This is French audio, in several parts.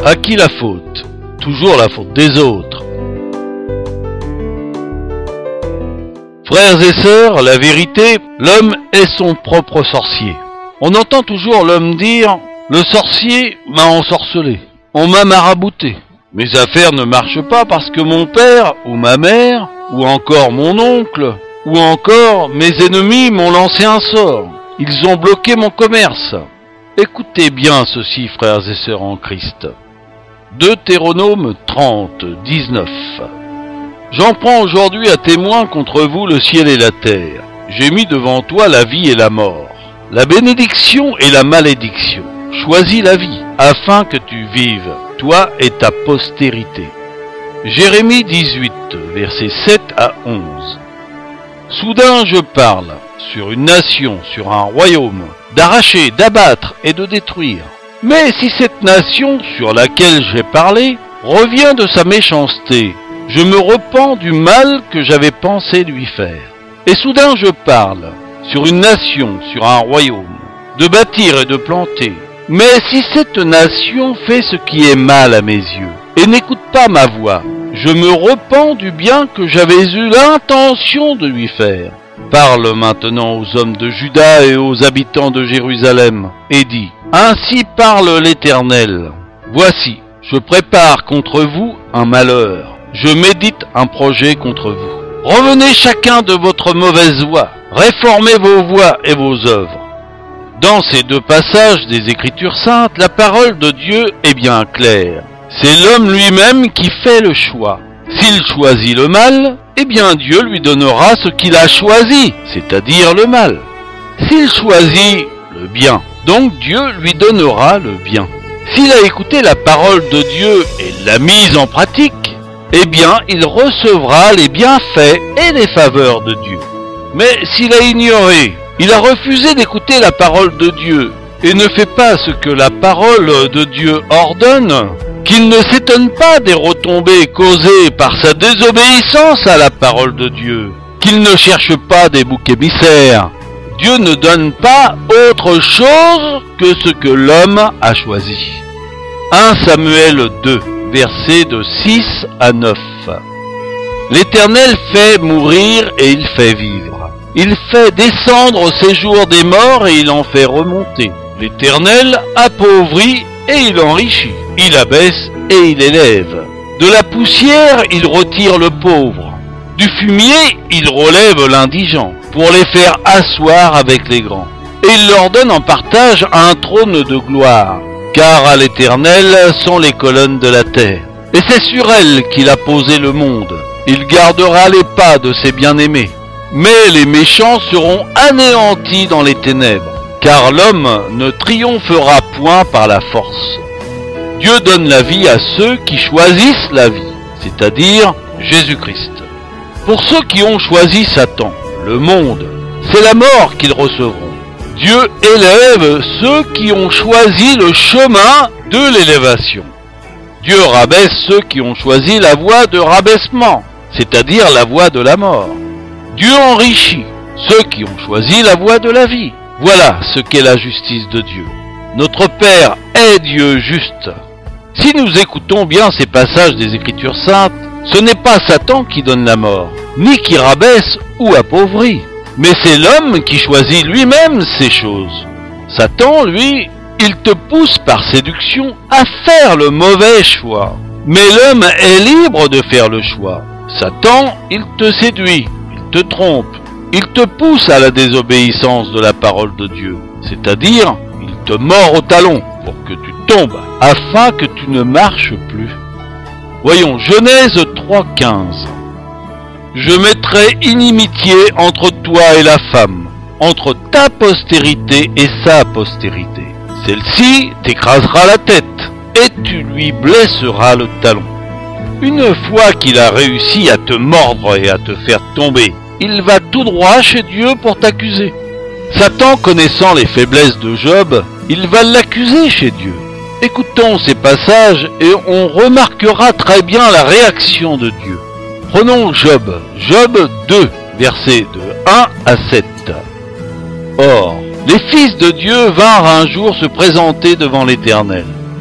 À qui la faute? Toujours la faute des autres. Frères et sœurs, la vérité, l'homme est son propre sorcier. On entend toujours l'homme dire « Le sorcier m'a ensorcelé, on m'a marabouté. Mes affaires ne marchent pas parce que mon père ou ma mère, ou encore mon oncle, ou encore mes ennemis m'ont lancé un sort. Ils ont bloqué mon commerce. » Écoutez bien ceci, frères et sœurs en Christ. Deutéronome 30, 19. J'en prends aujourd'hui à témoin contre vous le ciel et la terre. J'ai mis devant toi la vie et la mort, la bénédiction et la malédiction. Choisis la vie, afin que tu vives, toi et ta postérité. Jérémie 18, versets 7 à 11. Soudain je parle, sur une nation, sur un royaume, d'arracher, d'abattre et de détruire. Mais si cette nation sur laquelle j'ai parlé revient de sa méchanceté, je me repens du mal que j'avais pensé lui faire. Et soudain je parle, sur une nation, sur un royaume, de bâtir et de planter. Mais si cette nation fait ce qui est mal à mes yeux, et n'écoute pas ma voix, je me repens du bien que j'avais eu l'intention de lui faire. Parle maintenant aux hommes de Juda et aux habitants de Jérusalem, et dis, ainsi parle l'Éternel. Voici, je prépare contre vous un malheur, je médite un projet contre vous. Revenez chacun de votre mauvaise voie, réformez vos voies et vos œuvres. Dans ces deux passages des Écritures saintes, la parole de Dieu est bien claire. C'est l'homme lui-même qui fait le choix. S'il choisit le mal, eh bien Dieu lui donnera ce qu'il a choisi, c'est-à-dire le mal. S'il choisit le bien, donc Dieu lui donnera le bien. S'il a écouté la parole de Dieu et l'a mise en pratique, eh bien il recevra les bienfaits et les faveurs de Dieu. Mais s'il a ignoré, il a refusé d'écouter la parole de Dieu et ne fait pas ce que la parole de Dieu ordonne, qu'il ne s'étonne pas des retombées causées par sa désobéissance à la parole de Dieu, qu'il ne cherche pas des boucs émissaires. Dieu ne donne pas autre chose que ce que l'homme a choisi. 1 Samuel 2, versets de 6 à 9. L'Éternel fait mourir et il fait vivre. Il fait descendre au séjour des morts et il en fait remonter. L'Éternel appauvrit et il enrichit. Il abaisse et il élève. De la poussière, il retire le pauvre. Du fumier, il relève l'indigent, pour les faire asseoir avec les grands. Et il leur donne en partage un trône de gloire. Car à l'Éternel sont les colonnes de la terre. Et c'est sur elles qu'il a posé le monde. Il gardera les pas de ses bien-aimés. Mais les méchants seront anéantis dans les ténèbres, car l'homme ne triomphera point par la force. Dieu donne la vie à ceux qui choisissent la vie, c'est-à-dire Jésus-Christ. Pour ceux qui ont choisi Satan, le monde, c'est la mort qu'ils recevront. Dieu élève ceux qui ont choisi le chemin de l'élévation. Dieu rabaisse ceux qui ont choisi la voie de rabaissement, c'est-à-dire la voie de la mort. Dieu enrichit ceux qui ont choisi la voie de la vie. Voilà ce qu'est la justice de Dieu. Notre Père est Dieu juste. Si nous écoutons bien ces passages des Écritures saintes, ce n'est pas Satan qui donne la mort, ni qui rabaisse ou appauvrit, mais c'est l'homme qui choisit lui-même ces choses. Satan, lui, il te pousse par séduction à faire le mauvais choix. Mais l'homme est libre de faire le choix. Satan, il te séduit. Te trompe, il te pousse à la désobéissance de la parole de Dieu, c'est-à-dire il te mord au talon pour que tu tombes, afin que tu ne marches plus. Voyons, Genèse 3,15. Je mettrai inimitié entre toi et la femme, entre ta postérité et sa postérité. Celle-ci t'écrasera la tête, et tu lui blesseras le talon. Une fois qu'il a réussi à te mordre et à te faire tomber, il va tout droit chez Dieu pour t'accuser. Satan, connaissant les faiblesses de Job, il va l'accuser chez Dieu. Écoutons ces passages et on remarquera très bien la réaction de Dieu. Prenons Job, Job 2, versets de 1 à 7. Or, les fils de Dieu vinrent un jour se présenter devant l'Éternel.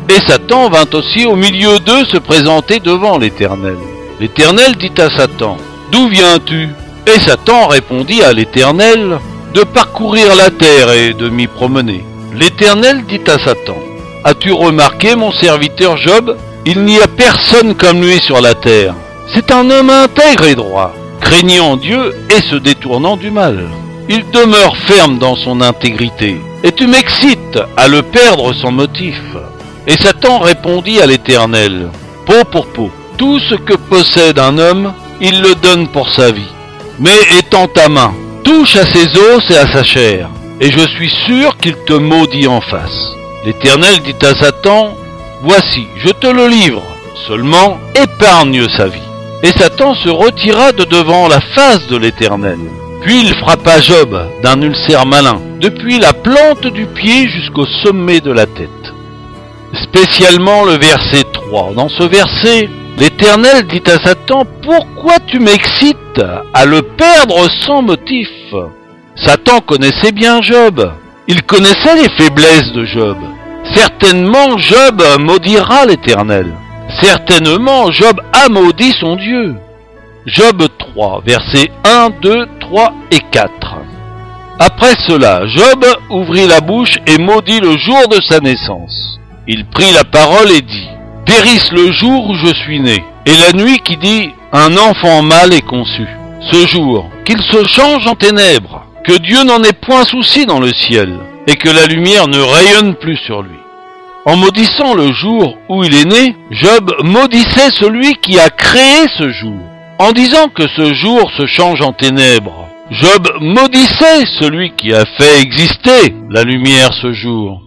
Et Satan vint aussi au milieu d'eux se présenter devant l'Éternel. L'Éternel dit à Satan, « D'où viens-tu » Et Satan répondit à l'Éternel, « De parcourir la terre et de m'y promener. » L'Éternel dit à Satan, « As-tu remarqué mon serviteur Job ? Il n'y a personne comme lui sur la terre. C'est un homme intègre et droit, craignant Dieu et se détournant du mal. Il demeure ferme dans son intégrité, et tu m'excites à le perdre sans motif. » Et Satan répondit à l'Éternel, « Peau pour peau, tout ce que possède un homme, il le donne pour sa vie. Mais étends ta main, touche à ses os et à sa chair, et je suis sûr qu'il te maudit en face. » L'Éternel dit à Satan, « Voici, je te le livre, seulement épargne sa vie. » Et Satan se retira de devant la face de l'Éternel. Puis il frappa Job d'un ulcère malin, depuis la plante du pied jusqu'au sommet de la tête. Spécialement le verset 3. Dans ce verset, l'Éternel dit à Satan, « Pourquoi tu m'excites à le perdre sans motif ?» Satan connaissait bien Job. Il connaissait les faiblesses de Job. Certainement Job maudira l'Éternel. Certainement Job a maudit son Dieu. Job 3, versets 1, 2, 3 et 4. Après cela, Job ouvrit la bouche et maudit le jour de sa naissance. Il prit la parole et dit, « Périsse le jour où je suis né, et la nuit qui dit, un enfant mâle est conçu. Ce jour, qu'il se change en ténèbres, que Dieu n'en ait point souci dans le ciel, et que la lumière ne rayonne plus sur lui. » En maudissant le jour où il est né, Job maudissait celui qui a créé ce jour. En disant que ce jour se change en ténèbres, Job maudissait celui qui a fait exister la lumière ce jour.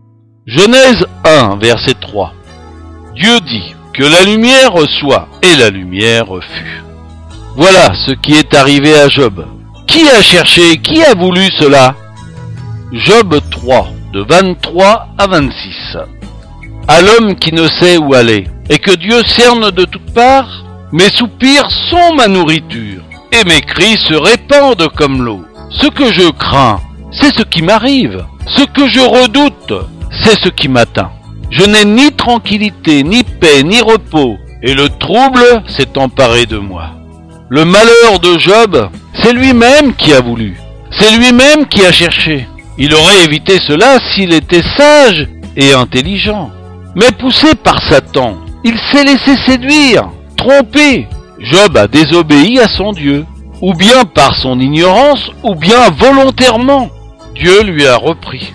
Genèse 1, verset 3. Dieu dit que la lumière soit, et la lumière fut. Voilà ce qui est arrivé à Job. Qui a cherché, qui a voulu cela? Job 3, de 23 à 26. À l'homme qui ne sait où aller, et que Dieu cerne de toutes parts, mes soupirs sont ma nourriture, et mes cris se répandent comme l'eau. Ce que je crains, c'est ce qui m'arrive. Ce que je redoute, c'est ce qui m'atteint. Je n'ai ni tranquillité, ni paix, ni repos, et le trouble s'est emparé de moi. Le malheur de Job, c'est lui-même qui a voulu. C'est lui-même qui a cherché. Il aurait évité cela s'il était sage et intelligent. Mais poussé par Satan, il s'est laissé séduire, trompé. Job a désobéi à son Dieu, ou bien par son ignorance, ou bien volontairement. Dieu lui a repris.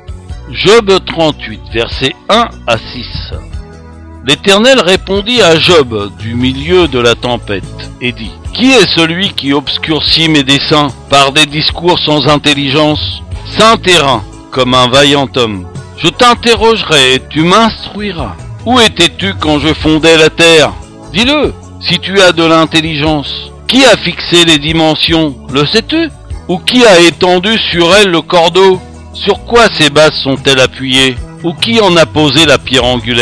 Job 38, versets 1 à 6. L'Éternel répondit à Job du milieu de la tempête et dit, « Qui est celui qui obscurcit mes desseins par des discours sans intelligence? Saint terrain, comme un vaillant homme. Je t'interrogerai et tu m'instruiras. Où étais-tu quand je fondais la terre? Dis-le, si tu as de l'intelligence. Qui a fixé les dimensions? Le sais-tu? Ou qui a étendu sur elles le cordeau? Sur quoi ces bases sont-elles appuyées? Ou qui en a posé la pierre angulaire? »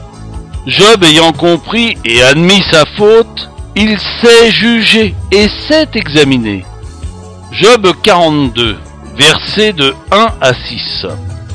Job ayant compris et admis sa faute, il s'est jugé et s'est examiné. Job 42, versets de 1 à 6.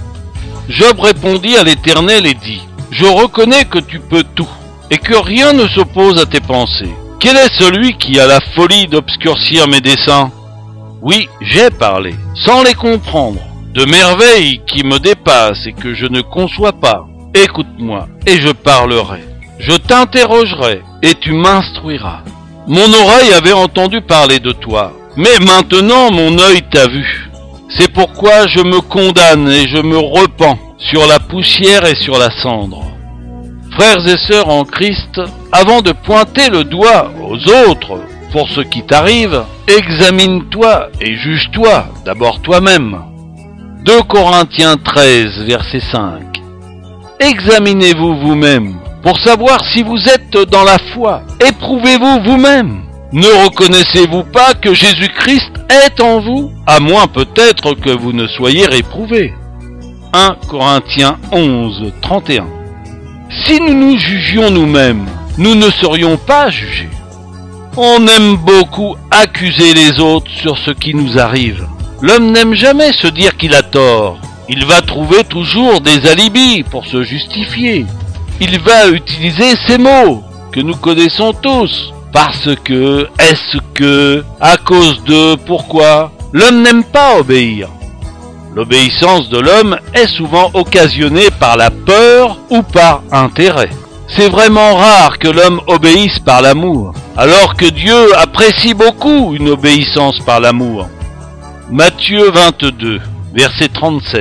Job répondit à l'Éternel et dit, « Je reconnais que tu peux tout, et que rien ne s'oppose à tes pensées. Quel est celui qui a la folie d'obscurcir mes desseins? Oui, j'ai parlé, sans les comprendre, de merveilles qui me dépassent et que je ne conçois pas. Écoute-moi, et je parlerai. Je t'interrogerai, et tu m'instruiras. Mon oreille avait entendu parler de toi, mais maintenant mon œil t'a vu. C'est pourquoi je me condamne et je me repens sur la poussière et sur la cendre. » Frères et sœurs en Christ, avant de pointer le doigt aux autres pour ce qui t'arrive, examine-toi et juge-toi d'abord toi-même. 2 Corinthiens 13, verset 5. Examinez-vous vous-même pour savoir si vous êtes dans la foi. Éprouvez-vous vous-même. Ne reconnaissez-vous pas que Jésus-Christ est en vous, à moins peut-être que vous ne soyez réprouvés. 1 Corinthiens 11, 31. Si nous nous jugions nous-mêmes, nous ne serions pas jugés. On aime beaucoup accuser les autres sur ce qui nous arrive. L'homme n'aime jamais se dire qu'il a tort. il va trouver toujours des alibis pour se justifier. Il va utiliser ces mots que nous connaissons tous. Parce que, est-ce que, à cause de, pourquoi. L'homme n'aime pas obéir. L'obéissance de l'homme est souvent occasionnée par la peur ou par intérêt. C'est vraiment rare que l'homme obéisse par l'amour, alors que Dieu apprécie beaucoup une obéissance par l'amour. Matthieu 22, verset 37.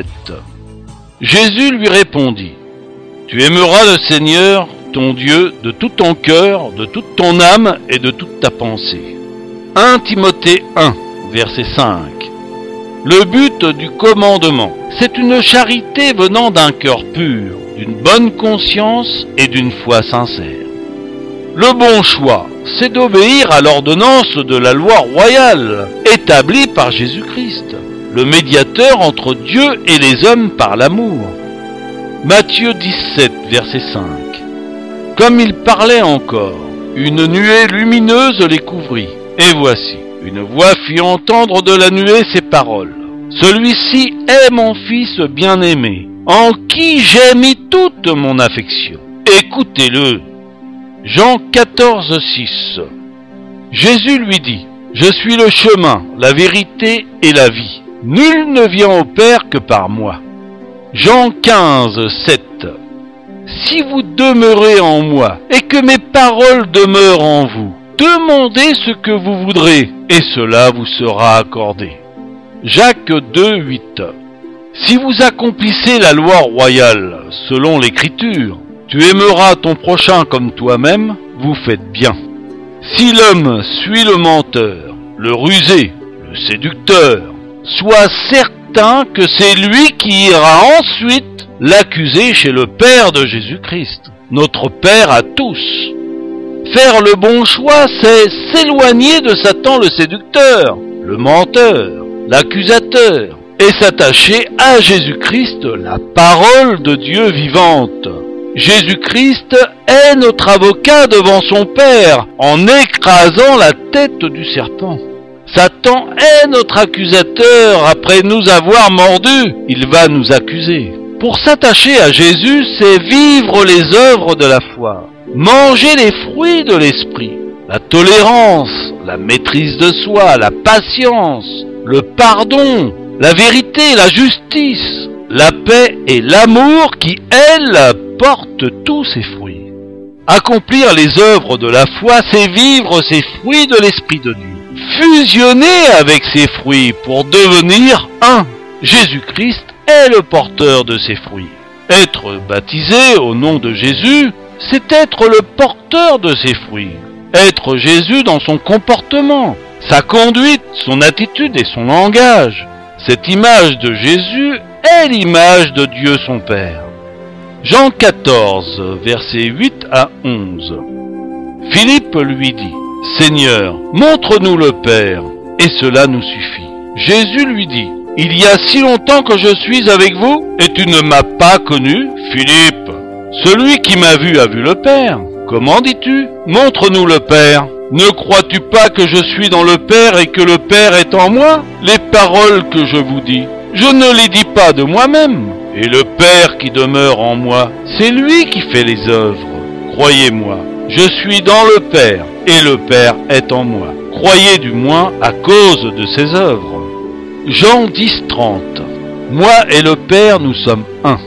Jésus lui répondit, « Tu aimeras le Seigneur, ton Dieu, de tout ton cœur, de toute ton âme et de toute ta pensée. » 1 Timothée 1, verset 5. Le but du commandement, c'est une charité venant d'un cœur pur, d'une bonne conscience et d'une foi sincère. Le bon choix, c'est d'obéir à l'ordonnance de la loi royale, établie par Jésus-Christ, le médiateur entre Dieu et les hommes par l'amour. Matthieu 17, verset 5. Comme il parlait encore, une nuée lumineuse les couvrit, et voici, une voix fit entendre de la nuée ces paroles. Celui-ci est mon fils bien-aimé, en qui j'ai mis toute mon affection. Écoutez-le. Jean 14, 6. Jésus lui dit, « Je suis le chemin, la vérité et la vie. Nul ne vient au Père que par moi. » Jean 15, 7. Si vous demeurez en moi et que mes paroles demeurent en vous, demandez ce que vous voudrez et cela vous sera accordé. Jacques 2, 8. Si vous accomplissez la loi royale selon l'Écriture, tu aimeras ton prochain comme toi-même, vous faites bien. Si l'homme suit le menteur, le rusé, le séducteur, sois certain que c'est lui qui ira ensuite l'accuser chez le Père de Jésus-Christ, notre Père à tous. Faire le bon choix, c'est s'éloigner de Satan le séducteur, le menteur, l'accusateur, et s'attacher à Jésus-Christ, la parole de Dieu vivante. Jésus-Christ est notre avocat devant son Père en écrasant la tête du serpent. Satan est notre accusateur après nous avoir mordus. Il va nous accuser. Pour s'attacher à Jésus, c'est vivre les œuvres de la foi, manger les fruits de l'esprit, la tolérance, la maîtrise de soi, la patience, le pardon, la vérité, la justice, la paix et l'amour qui, elles, portent tous ces fruits. Accomplir les œuvres de la foi, c'est vivre ces fruits de l'Esprit de Dieu. Fusionner avec ces fruits pour devenir un. Jésus-Christ est le porteur de ces fruits. Être baptisé au nom de Jésus, c'est être le porteur de ces fruits. Être Jésus dans son comportement, sa conduite, son attitude et son langage. Cette image de Jésus est l'image de Dieu son Père. Jean 14, versets 8 à 11. Philippe lui dit, « Seigneur, montre-nous le Père, et cela nous suffit. » Jésus lui dit, « Il y a si longtemps que je suis avec vous, et tu ne m'as pas connu, Philippe. Celui qui m'a vu a vu le Père. Comment dis-tu? Montre-nous le Père. Ne crois-tu pas que je suis dans le Père et que le Père est en moi? Les paroles que je vous dis, je ne les dis pas de moi-même. Et le Père qui demeure en moi, c'est lui qui fait les œuvres. Croyez-moi, je suis dans le Père et le Père est en moi. Croyez du moins à cause de ses œuvres. Jean 10, 30. Moi et le Père, nous sommes un.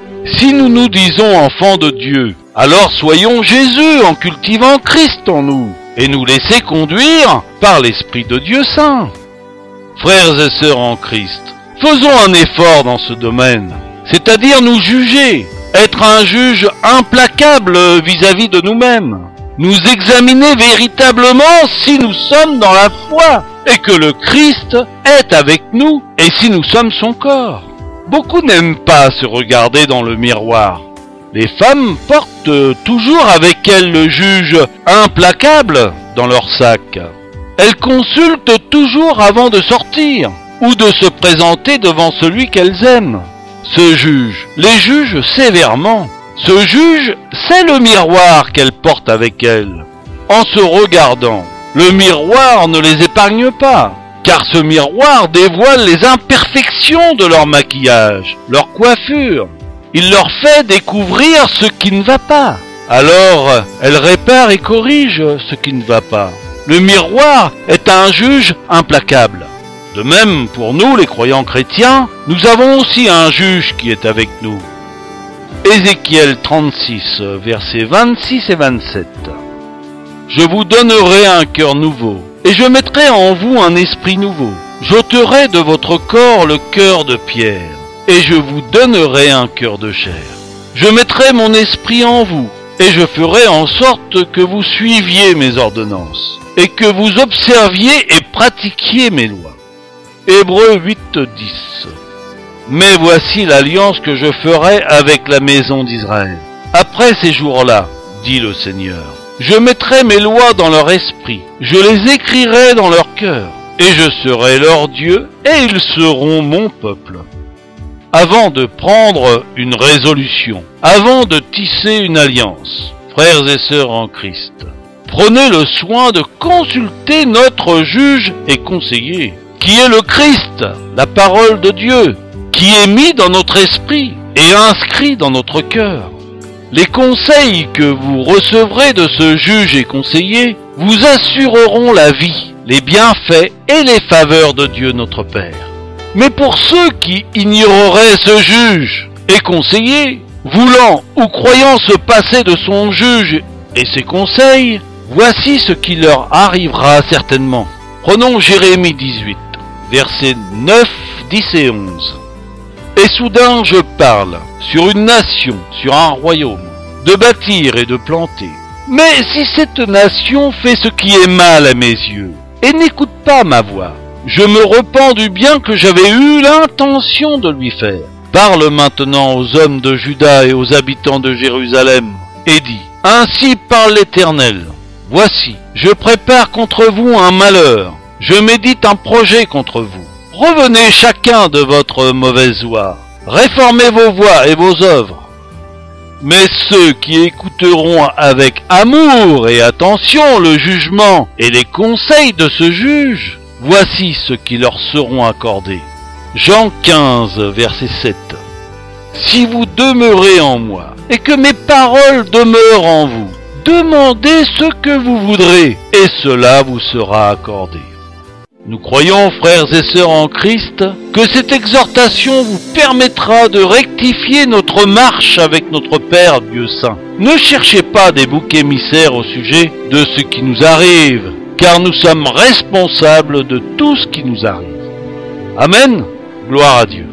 Si nous nous disons enfants de Dieu, alors soyons Jésus en cultivant Christ en nous et nous laisser conduire par l'Esprit de Dieu Saint. Frères et sœurs en Christ, faisons un effort dans ce domaine, c'est-à-dire nous juger, être un juge implacable vis-à-vis de nous-mêmes, nous examiner véritablement si nous sommes dans la foi et que le Christ est avec nous et si nous sommes son corps. Beaucoup n'aiment pas se regarder dans le miroir. Les femmes portent toujours avec elles le juge implacable dans leur sac. Elles consultent toujours avant de sortir ou de se présenter devant celui qu'elles aiment. Ce juge les juge sévèrement. Ce juge, c'est le miroir qu'elles portent avec elles. En se regardant, le miroir ne les épargne pas. car ce miroir dévoile les imperfections de leur maquillage, leur coiffure. Il leur fait découvrir ce qui ne va pas. Alors, elles réparent et corrigent ce qui ne va pas. Le miroir est un juge implacable. De même, pour nous, les croyants chrétiens, nous avons aussi un juge qui est avec nous. Ézéchiel 36, versets 26 et 27. Je vous donnerai un cœur nouveau, et je mettrai en vous un esprit nouveau. J'ôterai de votre corps le cœur de pierre, et je vous donnerai un cœur de chair. Je mettrai mon esprit en vous, et je ferai en sorte que vous suiviez mes ordonnances, et que vous observiez et pratiquiez mes lois. Hébreux 8, 10. Mais voici l'alliance que je ferai avec la maison d'Israël. Après ces jours-là, dit le Seigneur, je mettrai mes lois dans leur esprit, je les écrirai dans leur cœur, et je serai leur Dieu, et ils seront mon peuple. Avant de prendre une résolution, avant de tisser une alliance, frères et sœurs en Christ, prenez le soin de consulter notre juge et conseiller, qui est le Christ, la parole de Dieu, qui est mis dans notre esprit et inscrit dans notre cœur. Les conseils que vous recevrez de ce juge et conseiller vous assureront la vie, les bienfaits et les faveurs de Dieu notre Père. Mais pour ceux qui ignoreraient ce juge et conseiller, voulant ou croyant se passer de son juge et ses conseils, voici ce qui leur arrivera certainement. Prenons Jérémie 18, versets 9, 10 et 11. Et soudain je parle sur une nation, sur un royaume, de bâtir et de planter. Mais si cette nation fait ce qui est mal à mes yeux, et n'écoute pas ma voix, je me repens du bien que j'avais eu l'intention de lui faire. Parle maintenant aux hommes de Juda et aux habitants de Jérusalem, et dis, ainsi parle l'Éternel, voici, je prépare contre vous un malheur, je médite un projet contre vous. Revenez chacun de votre mauvaise voie, réformez vos voies et vos œuvres. Mais ceux qui écouteront avec amour et attention le jugement et les conseils de ce juge, voici ce qui leur seront accordés. Jean 15, verset 7. Si vous demeurez en moi, et que mes paroles demeurent en vous, demandez ce que vous voudrez, et cela vous sera accordé. Nous croyons, frères et sœurs en Christ, que cette exhortation vous permettra de rectifier notre marche avec notre Père Dieu Saint. Ne cherchez pas des boucs émissaires au sujet de ce qui nous arrive, car nous sommes responsables de tout ce qui nous arrive. Amen. Gloire à Dieu.